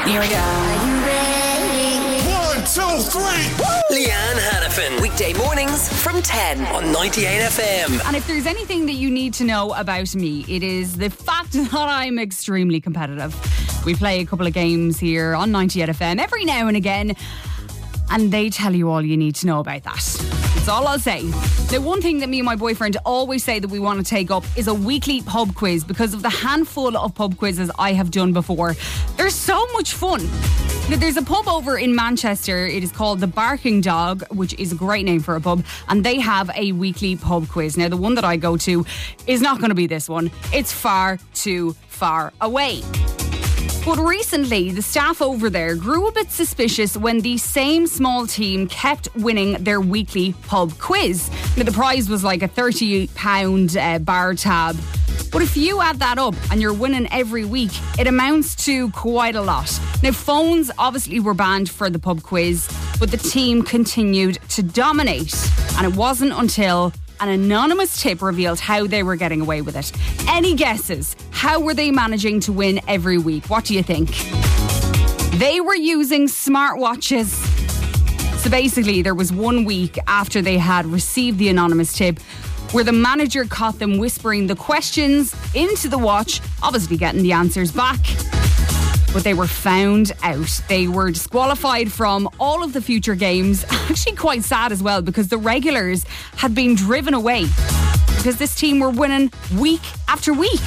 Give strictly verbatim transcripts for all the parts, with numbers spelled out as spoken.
Here we go. Are you ready? One, two, three. Woo! Leanne Hannafin. Weekday mornings from ten on ninety-eight F M. And if there's anything that you need to know about me, it is the fact that I'm extremely competitive. We play a couple of games here on ninety-eight F M every now and again, and they tell you all you need to know about that. That's all I'll say. Now, one thing that me and my boyfriend always say that we want to take up is a weekly pub quiz because of the handful of pub quizzes I have done before. They're so much fun. Now, there's a pub over in Manchester. It is called the Barking Dog, which is a great name for a pub, and they have a weekly pub quiz. Now, the one that I go to is not going to be this one. It's far too far away. But recently, the staff over there grew a bit suspicious when the same small team kept winning their weekly pub quiz. Now, the prize was like a thirty pound uh, bar tab. But if you add that up and you're winning every week, it amounts to quite a lot. Now, phones obviously were banned for the pub quiz, but the team continued to dominate. And it wasn't until an anonymous tip revealed how they were getting away with it. Any guesses? How were they managing to win every week? What do you think? They were using smartwatches. So basically, there was one week after they had received the anonymous tip where the manager caught them whispering the questions into the watch, obviously getting the answers back. But they were found out. They were disqualified from all of the future games. Actually quite sad as well because the regulars had been driven away because this team were winning week after week.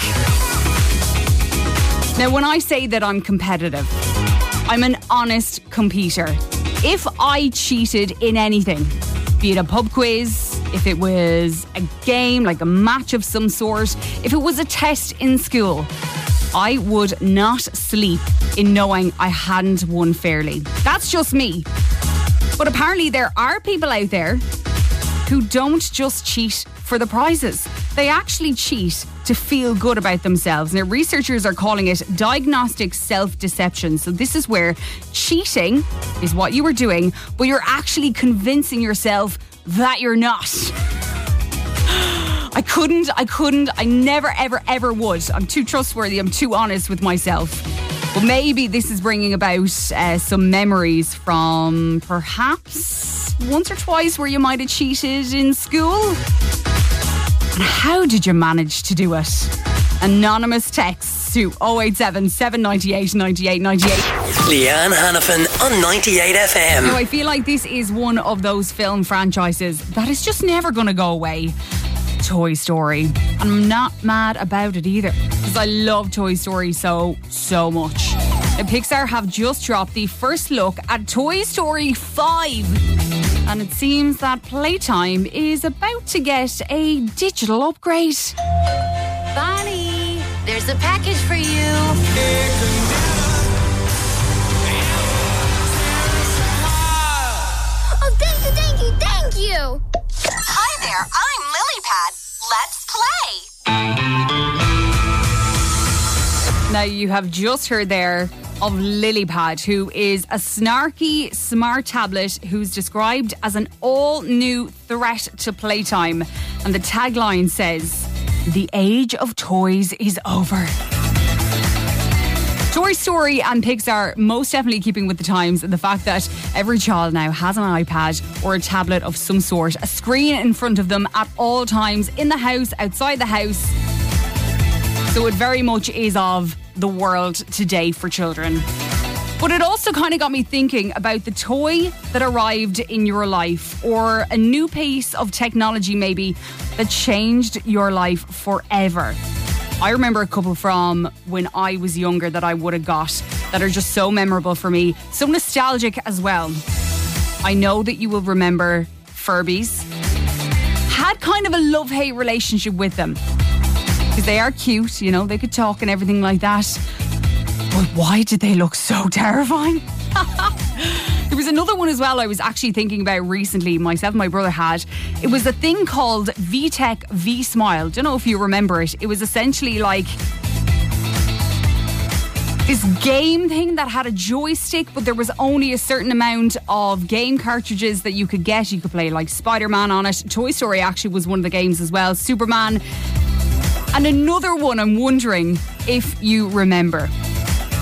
Now, when I say that I'm competitive, I'm an honest competitor. If I cheated in anything, be it a pub quiz, if it was a game, like a match of some sort, if it was a test in school, I would not sleep in knowing I hadn't won fairly. That's just me. But apparently there are people out there who don't just cheat for the prizes. They actually cheat to feel good about themselves. Now, researchers are calling it diagnostic self-deception. So this is where cheating is what you were doing, but you're actually convincing yourself that you're not. I couldn't, I couldn't, I never, ever, ever would. I'm too trustworthy, I'm too honest with myself. But maybe this is bringing about uh, some memories from perhaps once or twice where you might have cheated in school. And how did you manage to do it? Anonymous texts to oh eight seven, seven nine eight, nine eight nine eight. Leanne Hannafin on ninety-eight F M. Now, I feel like this is one of those film franchises that is just never going to go away. Toy Story. And I'm not mad about it either because I love Toy Story so, so much. And Pixar have just dropped the first look at Toy Story five. And it seems that Playtime is about to get a digital upgrade. Bonnie, there's a package for you. Oh, thank you, thank you, thank you. Hi there, I'm Lilypad. Let's play. Now, you have just heard there of Lilypad, who is a snarky smart tablet who's described as an all-new threat to Playtime. And the tagline says, "The age of toys is over." Toy Story and Pixar most definitely keeping with the times, and the fact that every child now has an iPad or a tablet of some sort, a screen in front of them at all times, in the house, outside the house. So it very much is of the world today for children. But it also kind of got me thinking about the toy that arrived in your life, or a new piece of technology maybe that changed your life forever. I remember a couple from when I was younger that I would have got that are just so memorable for me. So nostalgic as well. I know that you will remember Furbies. Had kind of a love-hate relationship with them. Because they are cute, you know, they could talk and everything like that. But why did they look so terrifying? There was another one as well I was actually thinking about recently, myself and my brother had. It was a thing called VTech V-Smile. Don't know if you remember it. It was essentially like this game thing that had a joystick, but there was only a certain amount of game cartridges that you could get. You could play like Spider-Man on it. Toy Story actually was one of the games as well. Superman. And another one I'm wondering if you remember.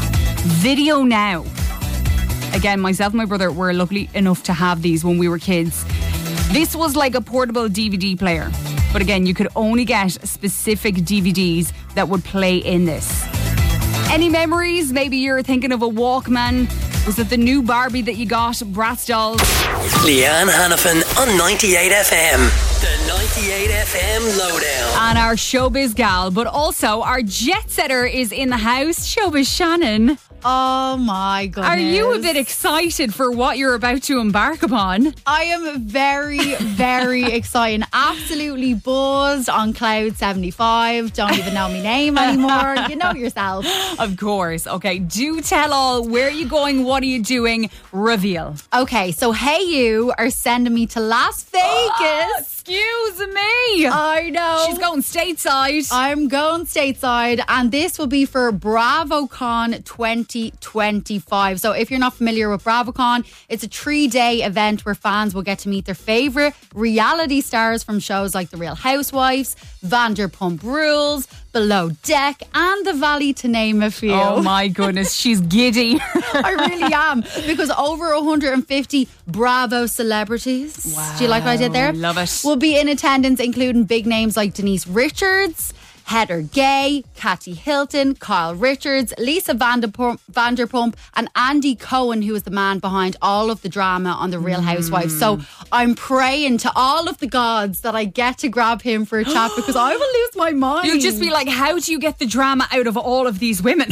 Video Now. Again, myself and my brother were lucky enough to have these when we were kids. This was like a portable D V D player. But again, you could only get specific D V Ds that would play in this. Any memories? Maybe you're thinking of a Walkman. Was it the new Barbie that you got? Bratz dolls? Leanne Hannafin on ninety-eight F M. The ninety-eight F M Lowdown. And our showbiz gal, but also our jet setter is in the house. Showbiz Shannon. Oh my goodness. Are you a bit excited for what you're about to embark upon? I am very, very excited. Absolutely buzzed on cloud seventy-five. Don't even know my name anymore. You know yourself. Of course. Okay, do tell all. Where are you going? What are you doing? Reveal. Okay, so Hey You are sending me to Las Vegas. Excuse me. I know. She's going stateside. I'm going stateside, and this will be for BravoCon twenty twenty-five. So if you're not familiar with BravoCon, it's a three-day event where fans will get to meet their favourite reality stars from shows like The Real Housewives, Vanderpump Rules, Below Deck, and The Valley, to name a few. Oh my goodness, she's giddy. I really am, because over one hundred fifty Bravo celebrities, Wow, do you like what I did there? love it. Will be in attendance, including big names like Denise Richards, Heather Gay, Kathy Hilton, Kyle Richards, Lisa Vanderpump, Vanderpump and Andy Cohen, who is the man behind all of the drama on The Real Housewives. So I'm praying to all of the gods that I get to grab him for a chat, because I will lose my mind. You'll just be like, how do you get the drama out of all of these women?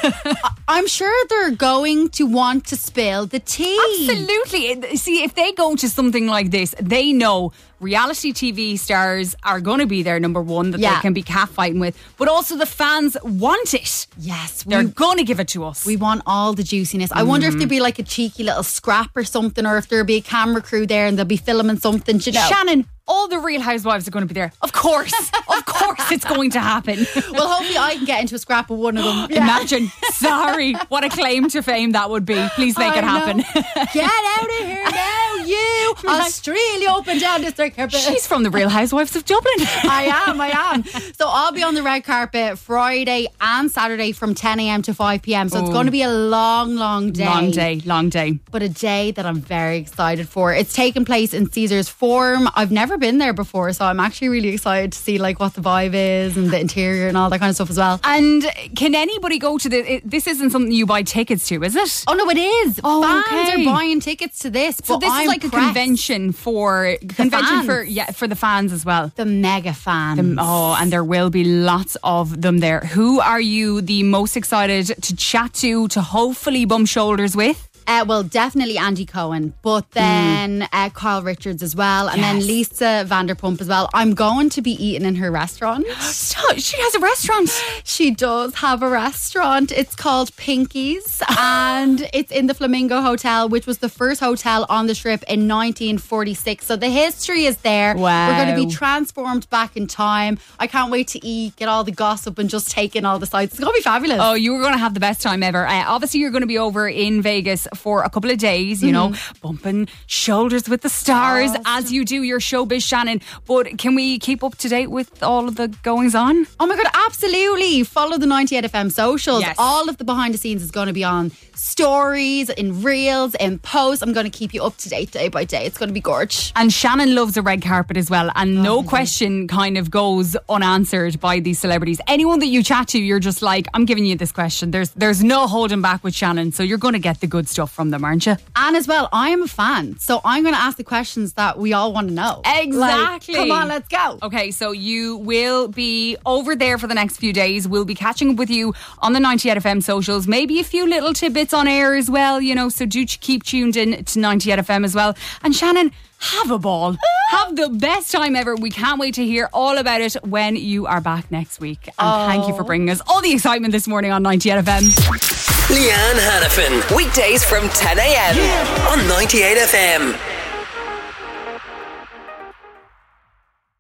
I'm sure they're going to want to spill the tea. Absolutely. See, if they go to something like this, they know reality T V stars are going to be there, number one, that Yeah. they can be catfighting with, but also the fans want it. Yes, They're we, going to give it to us. we want all the juiciness. I wonder if Mm. there'd be like a cheeky little scrap or something, or if there'd be a camera crew there and they'll be filming something. Do you know? Shannon, all the Real Housewives are going to be there. Of course. Of course it's going to happen. Well, hopefully I can get into a scrap with one of them. Imagine. Sorry. What a claim to fame that would be. Please make I it happen. know. Get out of here now, you. Australia up and down this red carpet. She's from the Real Housewives of Dublin. I am, I am. So I'll be on the red carpet Friday and Saturday from ten a.m. to five p.m. So it's Ooh. going to be a long, long day. Long day, long day. But a day that I'm very excited for. It's taking place in Caesar's Forum. I've never been there before, so I'm actually really excited to see like what the vibe is and the interior and all that kind of stuff as well. And can anybody go to the... This isn't something you buy tickets to, is it? Oh no, it is. Oh, Fans okay. are buying tickets to this. So but this I'm is like a pressed. convention for... Convention fans. for yeah for the fans as well. The mega fans. Oh, and there will be lots of them there. Who are you the most excited to chat to, to hopefully bump shoulders with? Uh, well, definitely Andy Cohen, but then mm. uh, Kyle Richards as well, and Yes. then Lisa Vanderpump as well. I'm going to be eating in her restaurant. So, she has a restaurant. She does have a restaurant. It's called Pinky's, and it's in the Flamingo Hotel, which was the first hotel on the Strip in nineteen forty-six. So the history is there. Wow. We're going to be transformed back in time. I can't wait to eat, get all the gossip, and just take in all the sights. It's going to be fabulous. Oh, you were going to have the best time ever. Uh, obviously, you're going to be over in Vegas for a couple of days, you know, bumping shoulders with the stars Awesome. as you do your showbiz, Shannon. But can we keep up to date with all of the goings on? Oh my God, absolutely. Follow the ninety-eight F M socials. Yes. All of the behind the scenes is going to be on stories, in reels, in posts. I'm going to keep you up to date day by day. It's going to be gorge. And Shannon loves a red carpet as well. And no question kind of goes unanswered by these celebrities. Anyone that you chat to, you're just like, I'm giving you this question. There's there's no holding back with Shannon. So you're going to get the good stuff from them, aren't you? And as well, I am a fan. So I'm going to ask the questions that we all want to know. Exactly. Like, come on, let's go. Okay, so you will be over there for the next few days. We'll be catching up with you on the ninety-eight F M socials. Maybe a few little tidbits on air as well, you know, so do keep tuned in to ninety-eight F M as well. And Shannon, have a ball. Have the best time ever. We can't wait to hear all about it when you are back next week. And Oh. thank you for bringing us all the excitement this morning on ninety-eight F M. Leanne Hannafin. Weekdays from ten a.m. on ninety-eight F M.